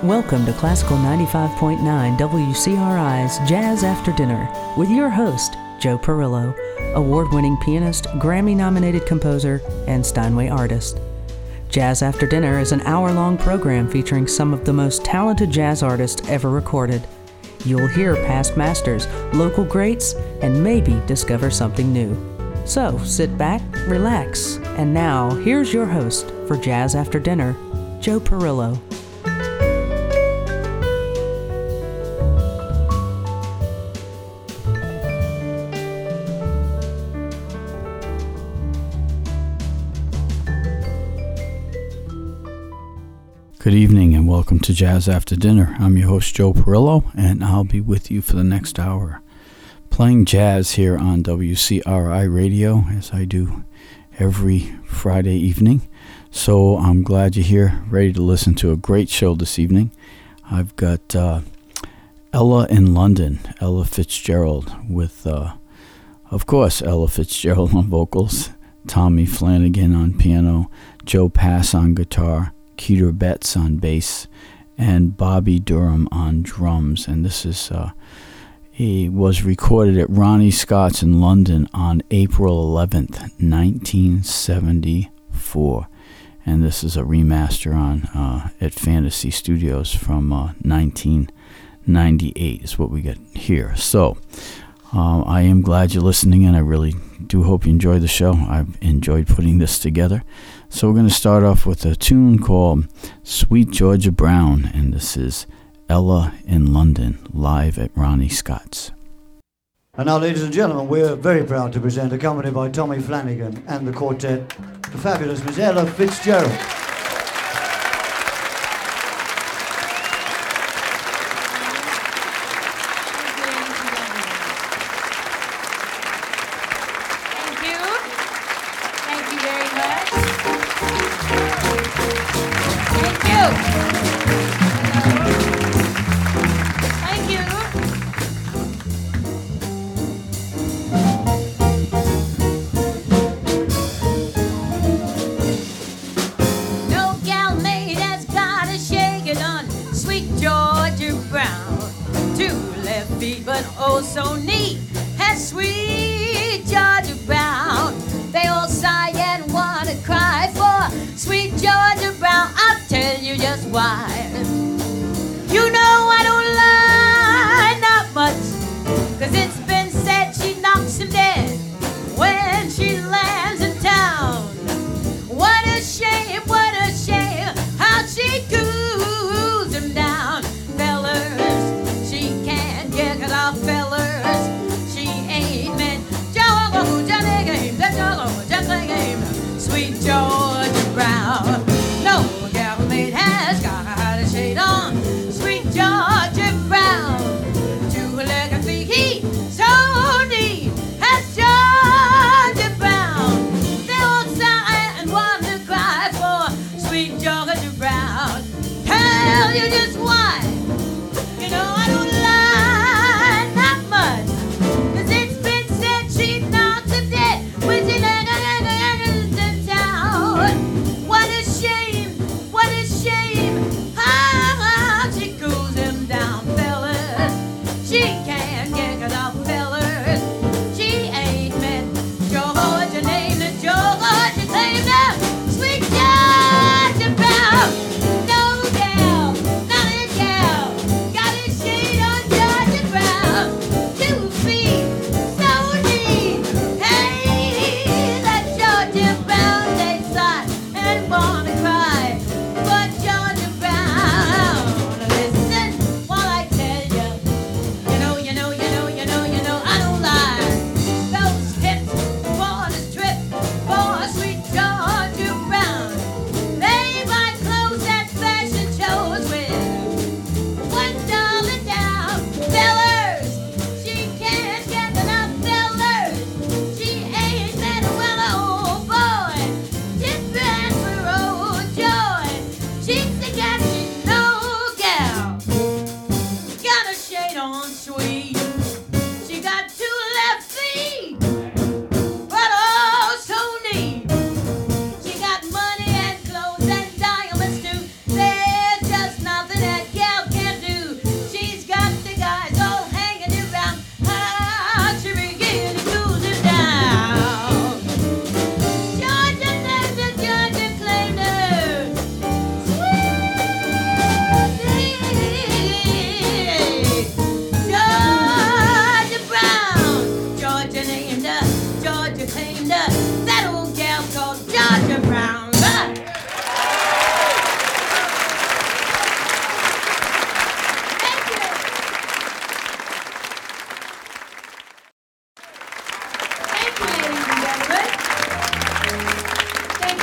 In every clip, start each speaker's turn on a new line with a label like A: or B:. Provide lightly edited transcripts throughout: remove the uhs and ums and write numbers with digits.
A: Welcome to Classical 95.9 WCRI's Jazz After Dinner with your host, Joe Perillo, award-winning pianist, Grammy-nominated composer, and Steinway artist. Jazz After Dinner is an hour-long program featuring some of the most talented jazz artists ever recorded. You'll hear past masters, local greats, and maybe discover something new. So sit back, relax, and now here's your host for Jazz After Dinner, Joe Perillo.
B: Good evening and welcome to Jazz After Dinner. I'm your host Joe Perillo and I'll be with you for the next hour. Playing jazz here on WCRI Radio as I do every Friday evening. So I'm glad you're here, ready to listen to a great show this evening. I've got Ella in London, Ella Fitzgerald with, of course, Ella Fitzgerald on vocals, Tommy Flanagan on piano, Joe Pass on guitar, Keter Betts on bass, and Bobby Durham on drums. And this is he was recorded at Ronnie Scott's in London on April 11th, 1974. And this is a remaster on at Fantasy Studios from 1998 is what we get here. So I am glad you're listening, and I really do hope you enjoy the show. I've enjoyed putting this together. So we're going to start off with a tune called Sweet Georgia Brown, and this is Ella in London, live at Ronnie Scott's.
C: And now, ladies and gentlemen, we're very proud to present, accompanied by Tommy Flanagan and the quartet, the fabulous Miss Ella Fitzgerald.
D: Sweet Georgia Brown, no gal mate has got a shade on.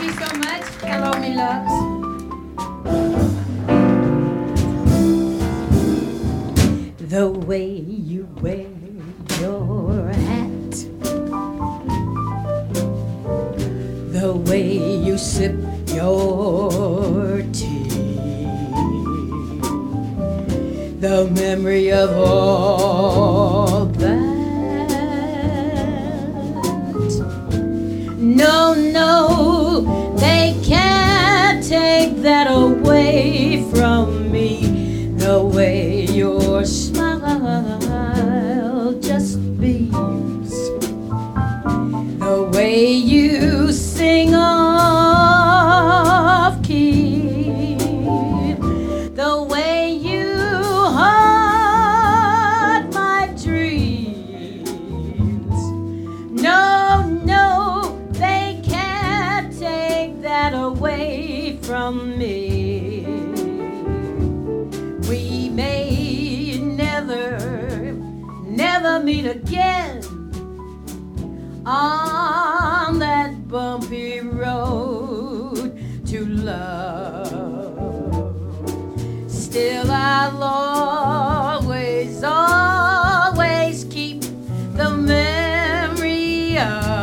D: you so much. Hello, me loves. The way you wear your hat, the way you sip your tea, the memory of all that. No, no, they can't take that away from me. The way your smile just beams, the way you sing off key, the way you haunt my dreams. No, no, they can't take that away from me. We may never meet again on that bumpy road to love. Still I'll always, always keep the memory of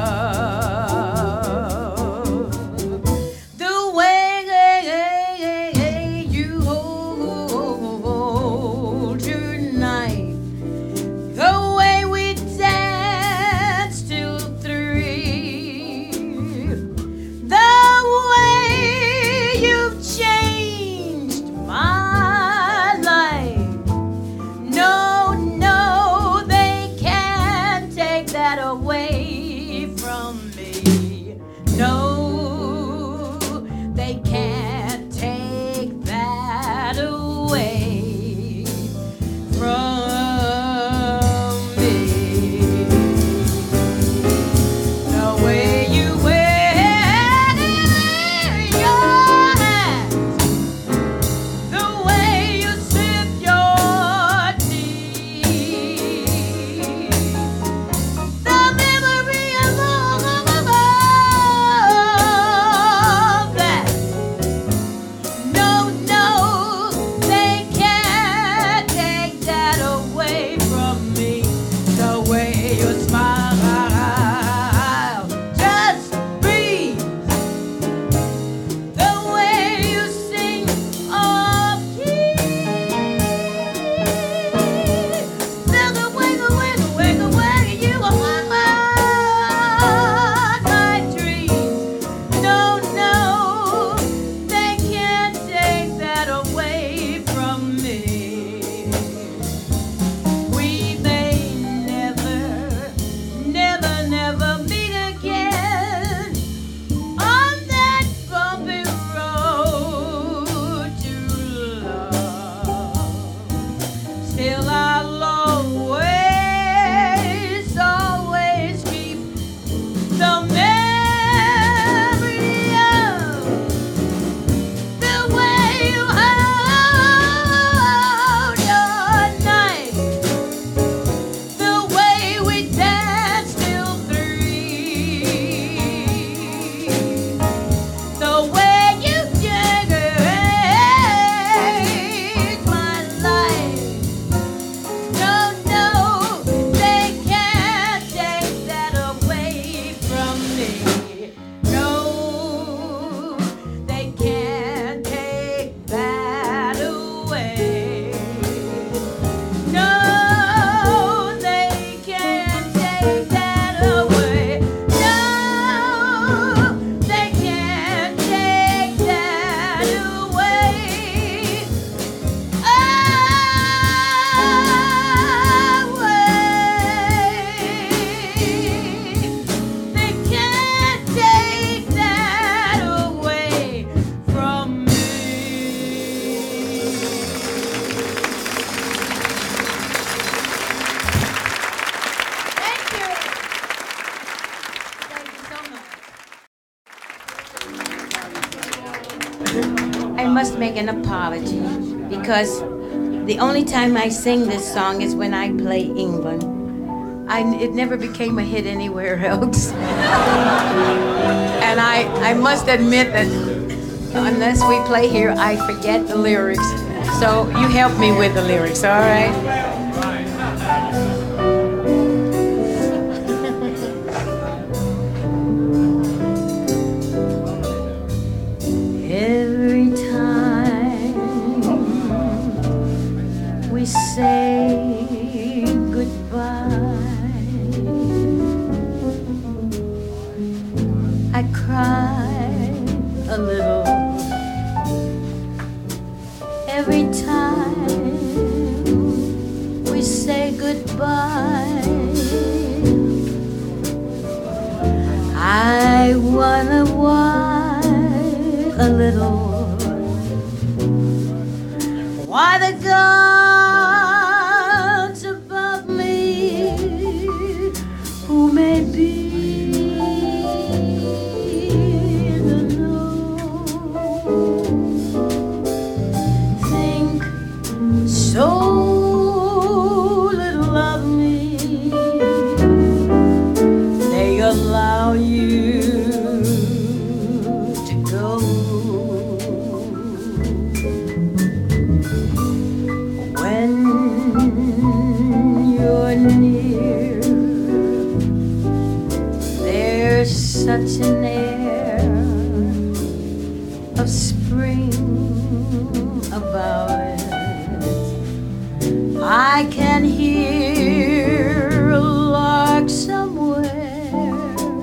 D: the way you hold tonight, the way we danced till 3, the way you've changed my life. No, no, they can't take that away from me. No, they can't take that away from me. The way you wear your hat, the way you sip your tea, the memory of all that. No, no, they can't take that away from me. The way you smile just breathes, the way you sing off key, the way you haunt my dreams. No, no, they can't take that away from me. We may never meet again on that bumpy road to love. Still I'll always, always keep the memory of the way you hold your night, the way we danced till 3, the way you changed my life. No, no, they can't take that away from me. No, they can't take that away. No, they can't take that away. No, they can't take that away. They can't take that away from me. Thank you. Thank you so much. I must make an apology because the only time I sing this song is when I play England. It never became a hit anywhere else. And And I must admit that unless we play here, I forget the lyrics. So you help me with the lyrics, all right? Every time we say goodbye, I cry a little. Every time we say goodbye, I wanna whine a little. Why the gods above me, who may be so little of me, they allow you to go. When you're near, there's such an air of spring about it. I can hear a lark somewhere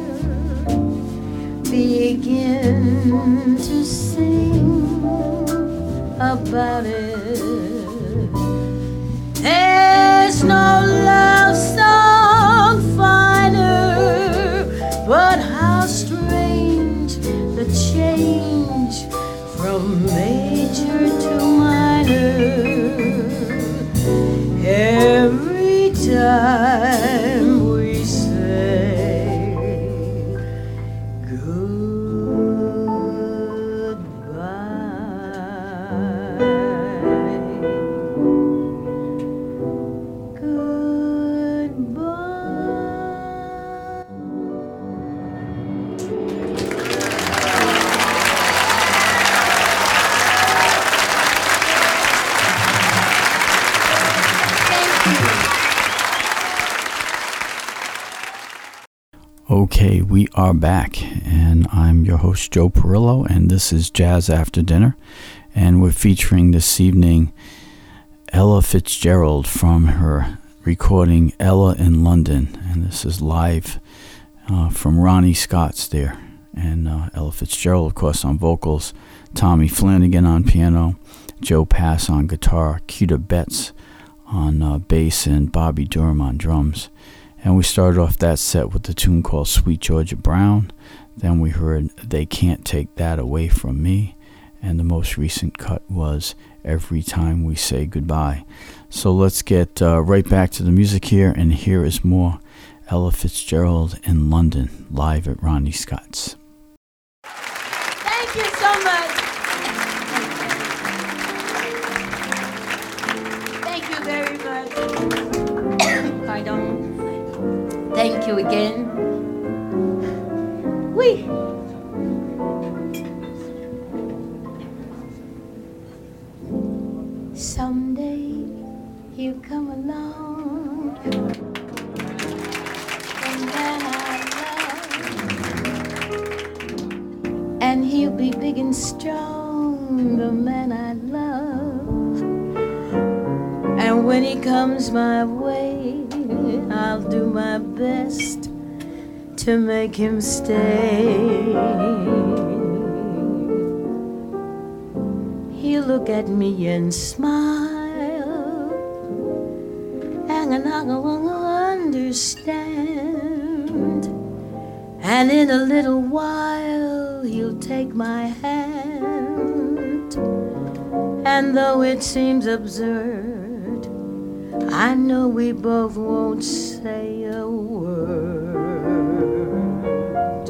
D: begin to sing about it. There's no love song finer, but how strange the change from major to minor. Every time we say goodbye, goodbye.
B: Okay, we are back, and I'm your host, Joe Perillo, and this is Jazz After Dinner, and we're featuring this evening Ella Fitzgerald from her recording Ella in London, and this is live from Ronnie Scott's there, and Ella Fitzgerald, of course, on vocals, Tommy Flanagan on piano, Joe Pass on guitar, Keita Betts on bass, and Bobby Durham on drums. And we started off that set with a tune called Sweet Georgia Brown. Then we heard They Can't Take That Away From Me. And the most recent cut was Every Time We Say Goodbye. So let's get right back to the music here. And here is more Ella Fitzgerald in London, live at Ronnie Scott's.
D: Thank you so much. Thank you very much. Pardon. Thank you again. Whee! Someday he'll come along, the man I love, and he'll be big and strong, the man I love. And when he comes my way, I'll do my best to make him stay. He'll look at me and smile, and I won't understand. And in a little while he'll take my hand, and though it seems absurd, I know we both won't say a word.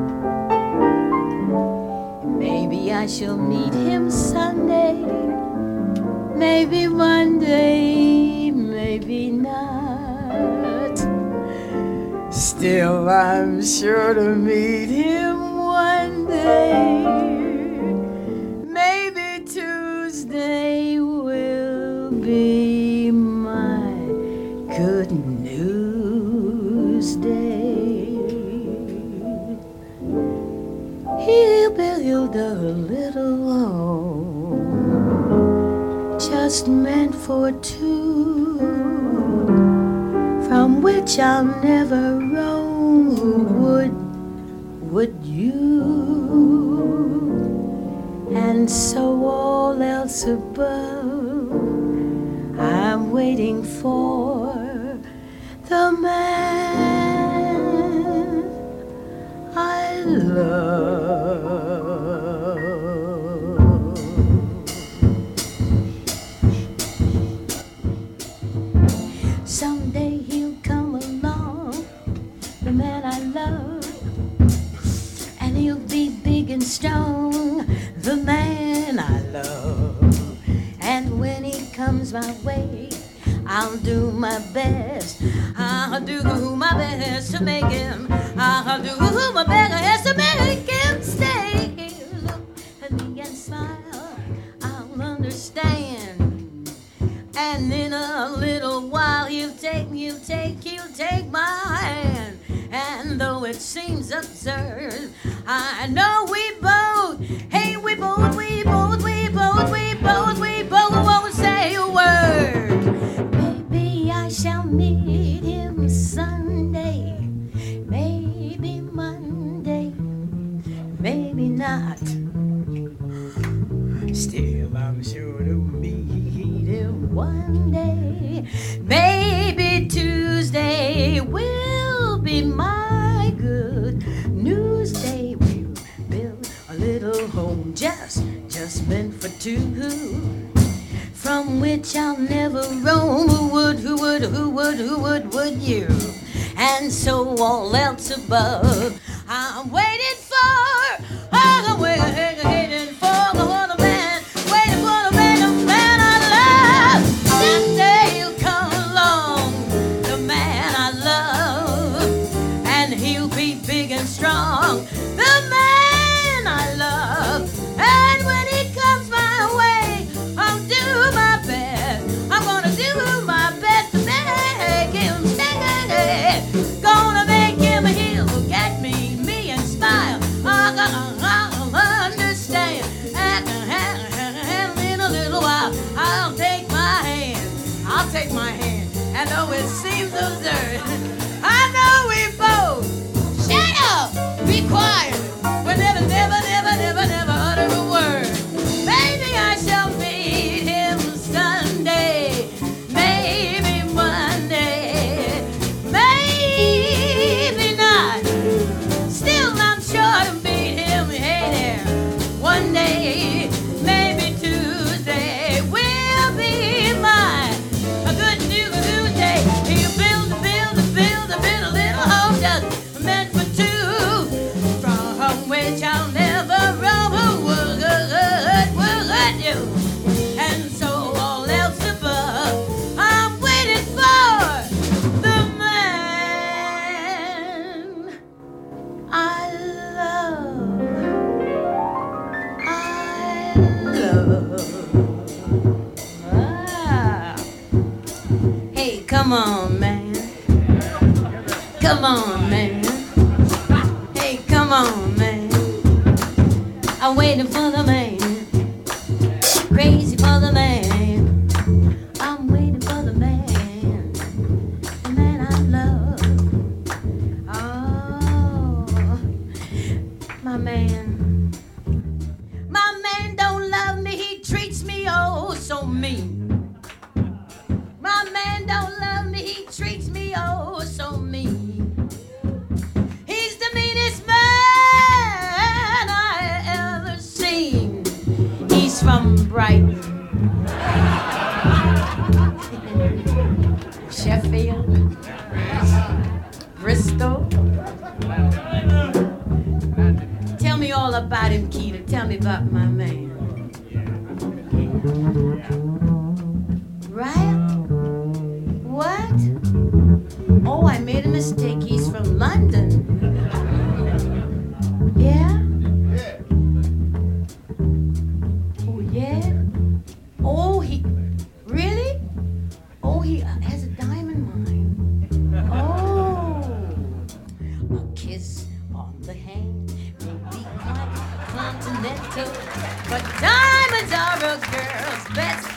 D: Maybe I shall meet him Sunday, maybe Monday, maybe not. Still, I'm sure to meet him one He'll build a little home just meant for two, from which I'll never roam. Would you? And so all else above, I'm waiting for the man I love. Someday he'll come along, the man I love, and he'll be big and strong, the man I love. And when he comes my way, I'll do my best. I'll do my best to make him. I'll do my best to make him stay. Look at me and smile, I'll understand. And in a little while he'll take my hand. And though it seems absurd, I know we both won't say a word. Maybe I shall meet him Sunday, maybe Monday, maybe not. Still, I'm sure to meet him one day. Maybe Tuesday will be my good news day. We'll build a little home just meant for two, from which I'll never roam. Who would you? And so all else above, I'm waiting for the man, waiting for the man I love. That day he'll come along, the man I love, and he'll be big and strong, the man I love. And when he comes my way, I'll do my best. I'm gonna do my best to make him stay. Gonna make him, he'll look at me and smile. I'll understand. And in a little while, I'll take my hand. And though it seems absurd, I know we both. Shut up! Be quiet. We'll never utter a word. Maybe I shall meet him Sunday, maybe Monday, maybe not. Still, I'm sure to meet him, one day, maybe Tuesday will be mine. A good news day. He'll build a little home just meant for two, from which I'll never roam. Would you? And so all else above, I'm waiting for the man I love. Ah. Hey, come on, man. Come on, man. Hey, come on, man. I'm waiting for the man. Crazy for the man. I'm waiting for the man I love. Oh, my man. My man don't love me, he treats me oh so mean. My man don't love me, he treats me oh so mean. He's the meanest man I ever seen. He's from Brighton, Sheffield, Bristol. Tell me all about him, Keita. Tell me about my man. Right? What? Oh, I made a mistake. He's from London. Yeah? Oh, yeah? Oh, he... Really? Oh, he has a diamond mine. Oh. A kiss on the hand may be quite sentimental, but diamonds are a girl's best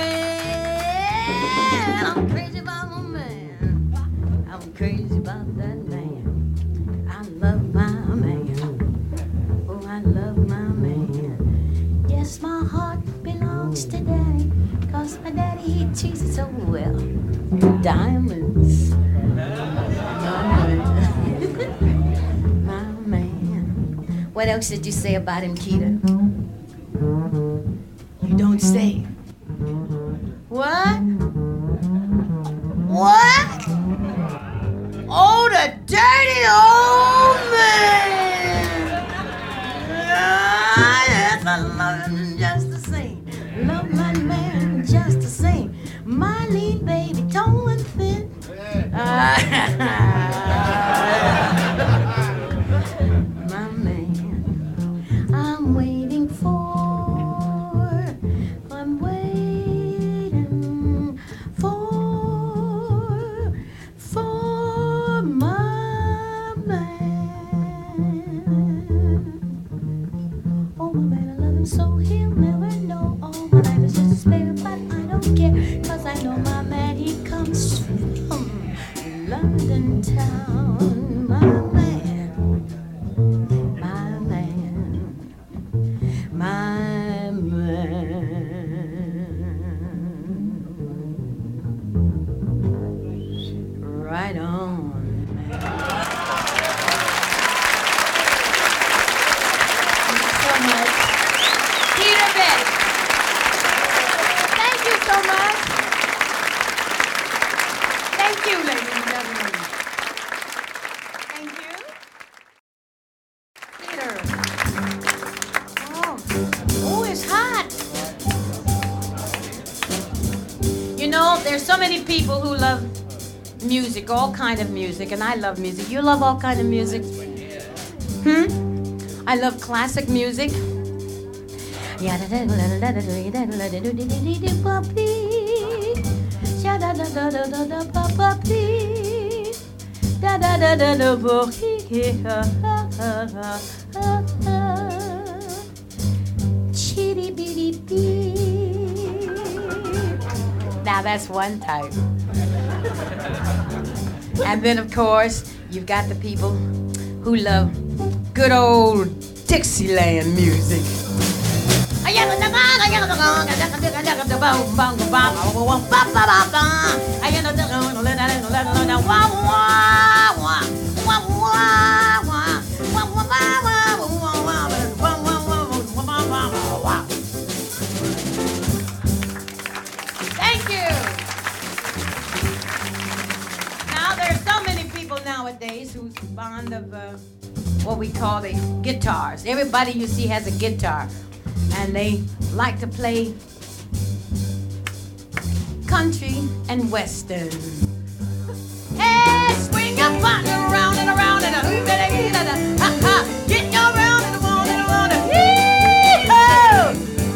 D: friend. I'm crazy about my man. I'm crazy about that man. I love my man. Oh, I love my man. Yes, my heart belongs to Daddy, 'cause my daddy, he treats it so well. Diamonds. My man. What else did you say about him, Keita? You don't say. What? What? Oh, the dirty old man! Yes, I love him just the same. Love my man just the same. My lean baby, tall and thin. My man, I'm waiting for my man. Oh, my man, I love him so he'll never know. Oh, my life is just a spare, but I don't care, 'cause I know my man, he comes from London town. My man, my man, my man. Right on. Thank you so much. Peter Betty. Thank you so much. Thank you, ladies and gentlemen. Thank you. Peter. Oh, it's hot. You know, there's so many people who love music, all kind of music, and I love music. You love all kind of music? I love classic music. Now that's one type. And then, of course, you've got the people who love good old Dixieland music. Thank you. Nowadays who's fond of what we call the guitars. Everybody you see has a guitar, and they like to play country and western. Hey, swing your partner around and around and ha ha, get your round and around and around and yee-hoo!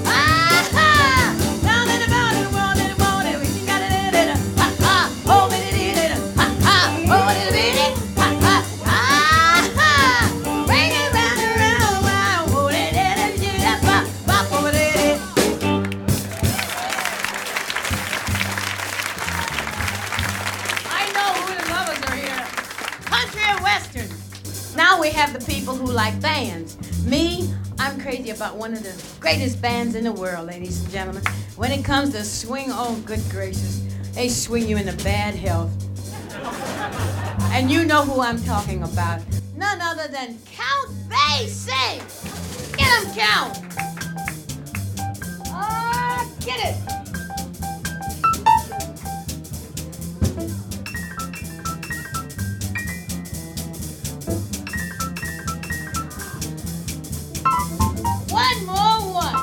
D: Now we have the people who like bands. Me, I'm crazy about one of the greatest bands in the world, ladies and gentlemen. When it comes to swing, oh, good gracious, they swing you into bad health. And you know who I'm talking about. None other than Count Basie. Get him, Count. Get it. One more one.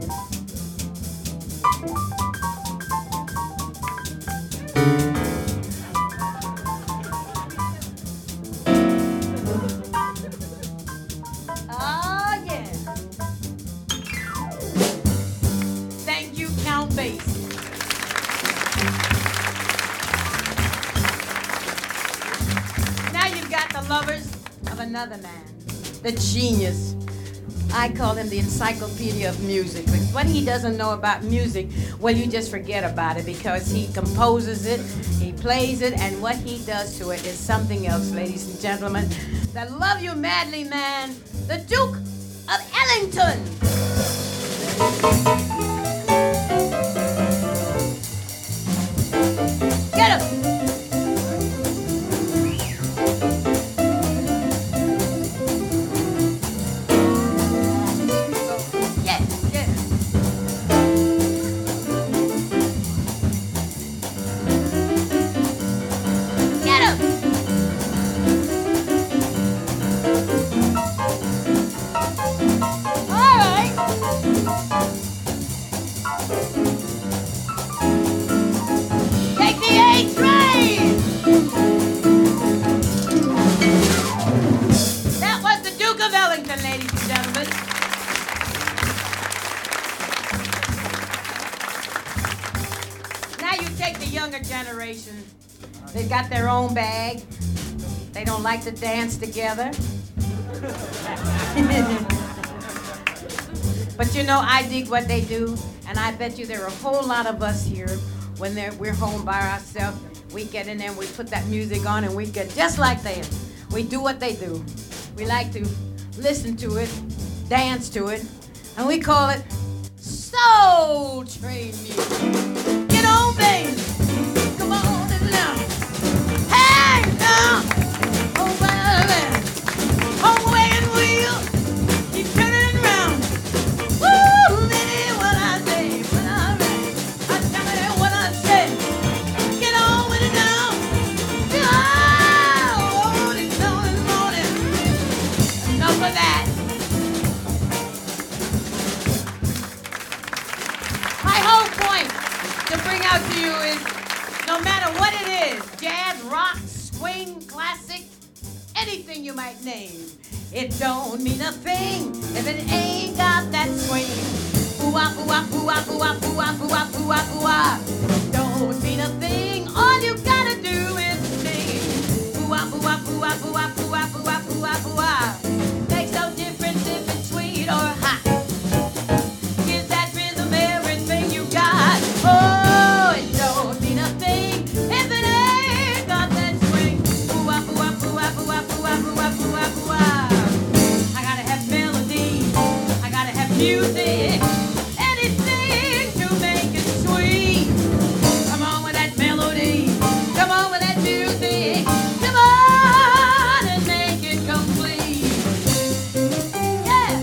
D: Oh, yeah. Thank you, Count Basie. Now you've got the lovers of another man, the genius I call him the encyclopedia of music. Because what he doesn't know about music, well, you just forget about it because he composes it, he plays it, and what he does to it is something else, ladies and gentlemen. I love you madly, man. The Duke of Ellington. Get him. They got their own bag. They don't like to dance together. But you know, I dig what they do, and I bet you there are a whole lot of us here when we're home by ourselves. We get in there and we put that music on and we get just like them. We do what they do. We like to listen to it, dance to it, and we call it Soul Train music. Get on, baby. Come on now. Hey, now. Oh, baby. Oh, wagon wheel. Keep turning around. Woo, baby, what I say, what I read. I tell you what I say. Get on with it now. Oh, it's on in the morning. Enough of that. My whole point to bring out to you is no matter what it is, jazz, rock, swing, classic, anything you might name, it don't mean a thing if it ain't got that swing. Ooh-ah, ooh-ah, ooh-ah, ooh-ah, ooh-ah, ooh-ah, ooh-ah, ooh-ah. Don't mean a thing, all you gotta do is sing. Ooh-ah, ooh-ah, ooh-ah, ooh-ah, ooh-ah, ooh-ah, ooh-ah, ooh-ah. Makes no difference if it's sweet or hot. Give that rhythm everything you got. Oh, it don't mean a thing if it ain't got that swing. Ooh-ah, ooh-ah, ooh-ah, ooh-ah, ooh-ah, ooh-ah, ooh-ah, ooh-ah. I gotta have melody. I gotta have music. Anything to make it sweet. Come on with that melody. Come on with that music. Come on and make it complete. Yeah.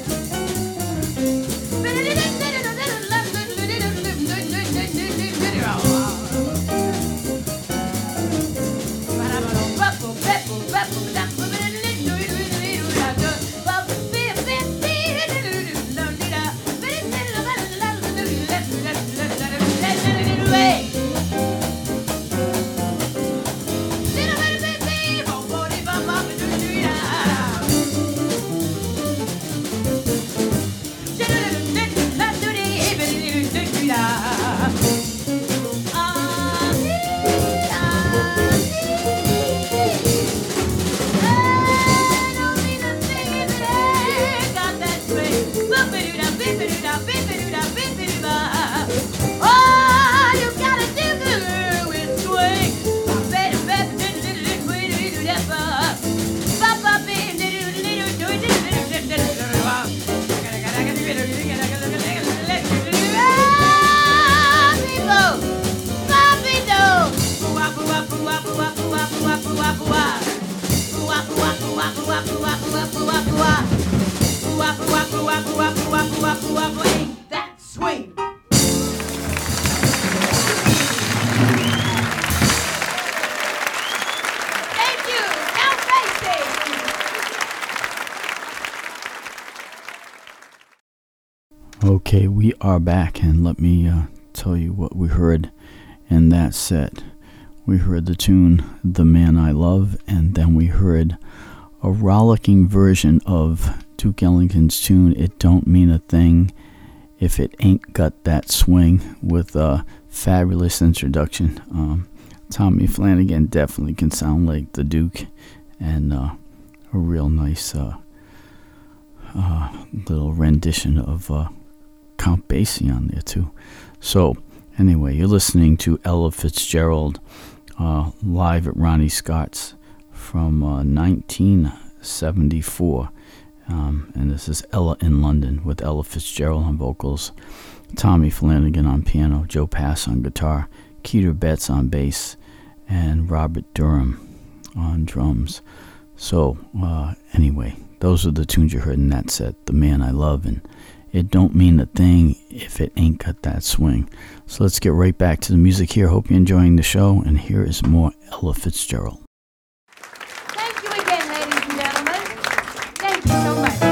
D: Ain't that swing? Thank you. Now face it.
B: Okay, we are back, and let me tell you what we heard in that set. We heard the tune The Man I Love, and then we heard a rollicking version of Duke Ellington's tune It Don't Mean a Thing If It Ain't Got That Swing, with a fabulous introduction. Tommy Flanagan definitely can sound like the Duke, and a real nice little rendition of Count Basie on there too. So anyway, you're listening to Ella Fitzgerald live at Ronnie Scott's from 1974. And this is Ella in London with Ella Fitzgerald on vocals, Tommy Flanagan on piano, Joe Pass on guitar, Keter Betts on bass, and Robert Durham on drums. So anyway, those are the tunes you heard in that set, The Man I Love and It Don't Mean a Thing If It Ain't Got That Swing. So let's get right back to the music here. Hope you're enjoying the show, and here is more Ella Fitzgerald.
D: Thank you again, ladies and gentlemen. Thank you so much.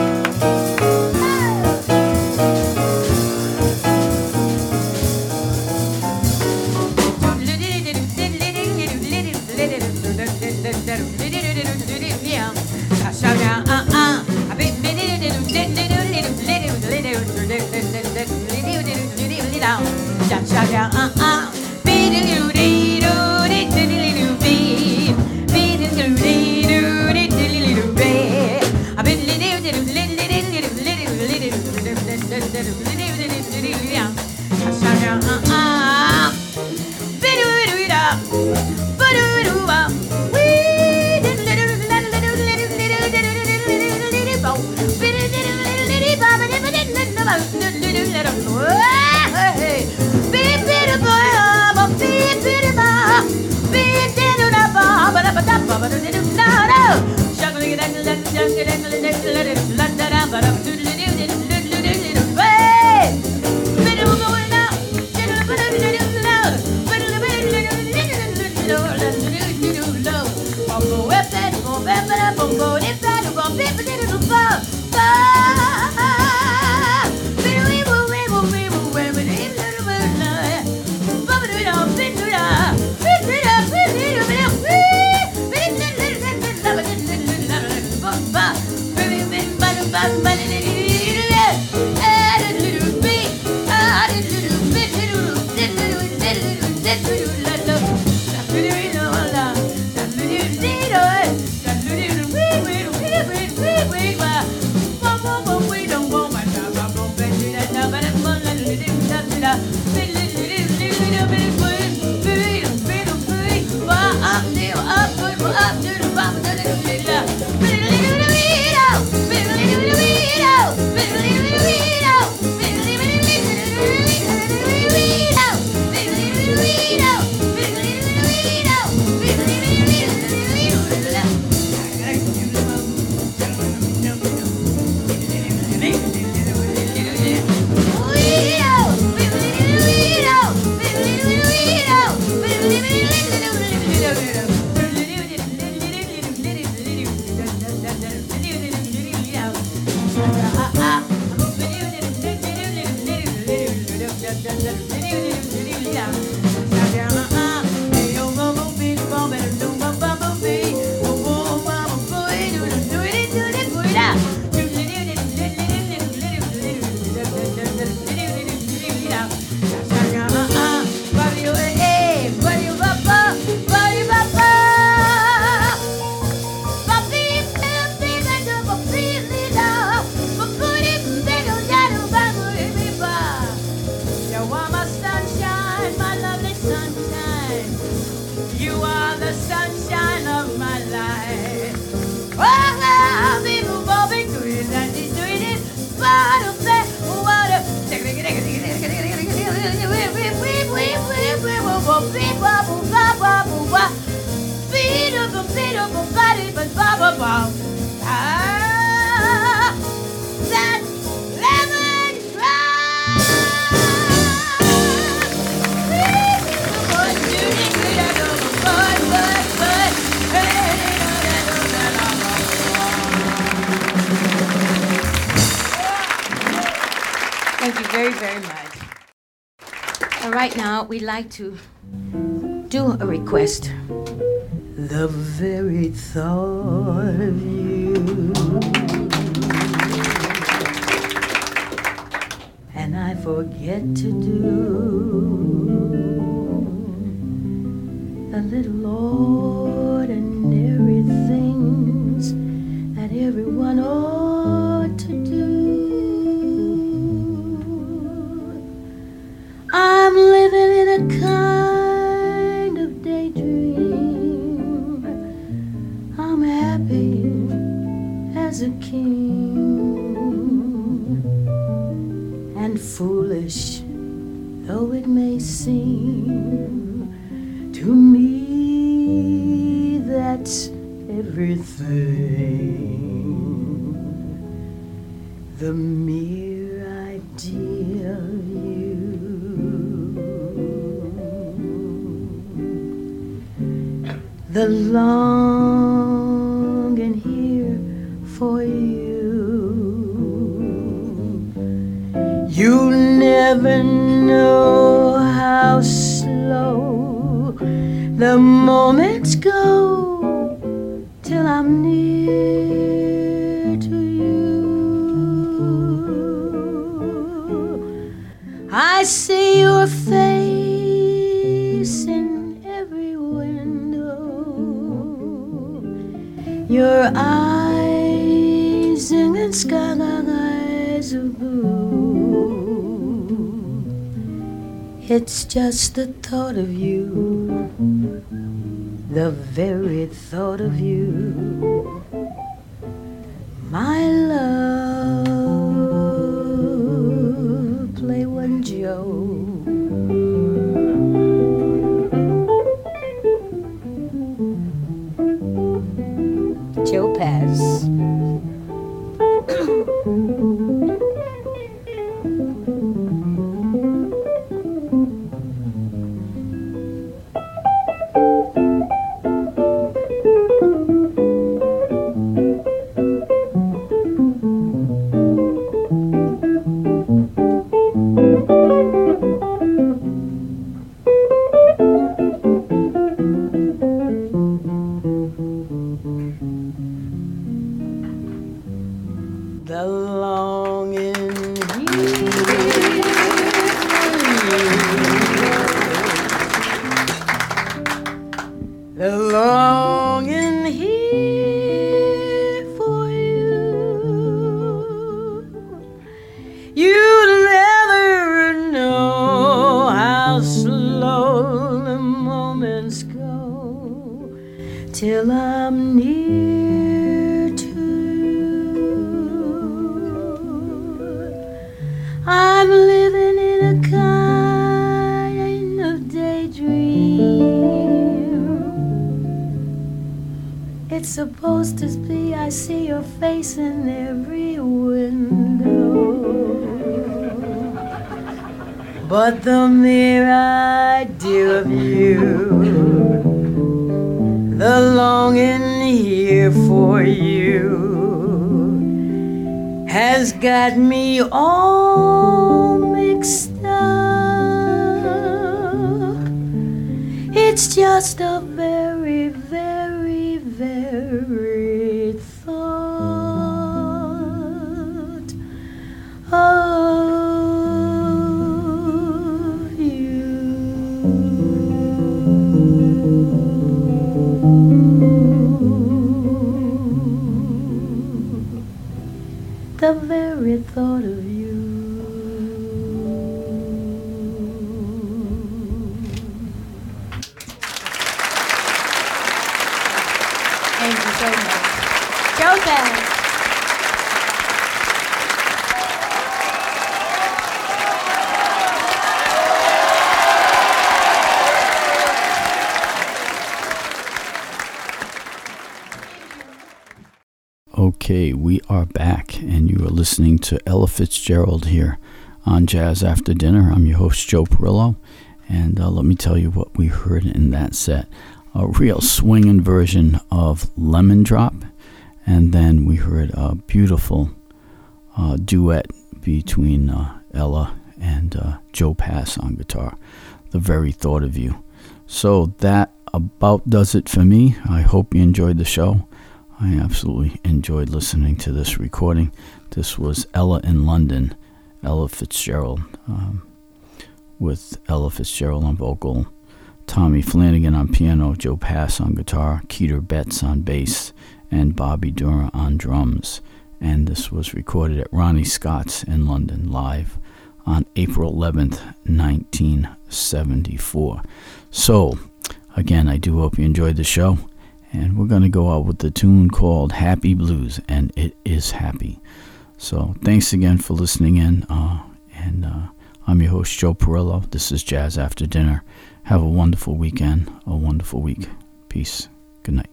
D: Right now, we'd like to do a request. The very thought of you, and I forget to do the little ordinary things that everyone ought to do. and foolish though it may seem to me, that's everything. The mere idea of you, the longing here for you. You never know how slow the moments go till I'm near to you. I see your face in every window, your eyes in the skies of blue. It's just the thought of you, the very thought of you, my love. Play one, Joe. Joe Pass. Till I'm near to you. I'm living in a kind of daydream. It's supposed to be I see your face in every window, but the mere idea of you, the longing here for you, has got me all mixed up. It's just a very, very, very thought of the very thought of you. Thank you so much. Joe Pass.
B: Okay, we are back, and you are listening to Ella Fitzgerald here on Jazz After Dinner. I'm your host, Joe Perillo, and let me tell you what we heard in that set. A real swinging version of Lemon Drop, and then we heard a beautiful duet between Ella and Joe Pass on guitar, The Very Thought of You. So that about does it for me. I hope you enjoyed the show. I absolutely enjoyed listening to this recording. This was Ella in London, Ella Fitzgerald, with Ella Fitzgerald on vocal, Tommy Flanagan on piano, Joe Pass on guitar, Keter Betts on bass, and Bobby Dura on drums. And this was recorded at Ronnie Scott's in London live on April 11th, 1974. So, again, I do hope you enjoyed the show. And we're going to go out with the tune called Happy Blues, and it is happy. So thanks again for listening in, and I'm your host, Joe Perillo. This is Jazz After Dinner. Have a wonderful weekend, a wonderful week. Peace. Good night.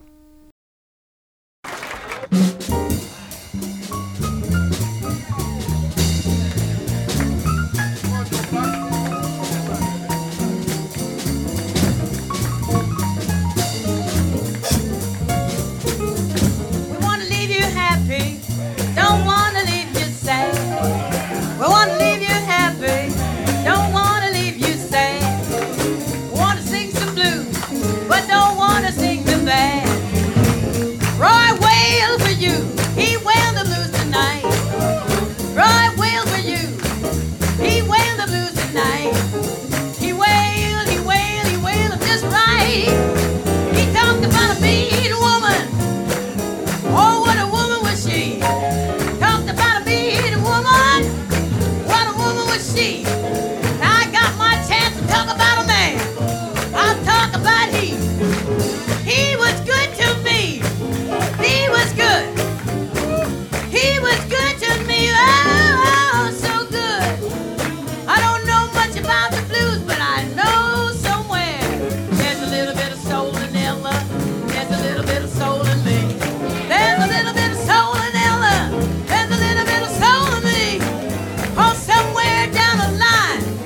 D: Somewhere down the line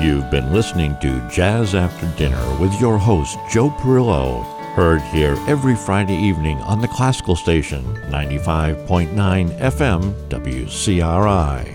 E: You've been listening to Jazz After Dinner with your host, Joe Perillo, heard here every Friday evening on the classical station, 95.9 FM WCRI.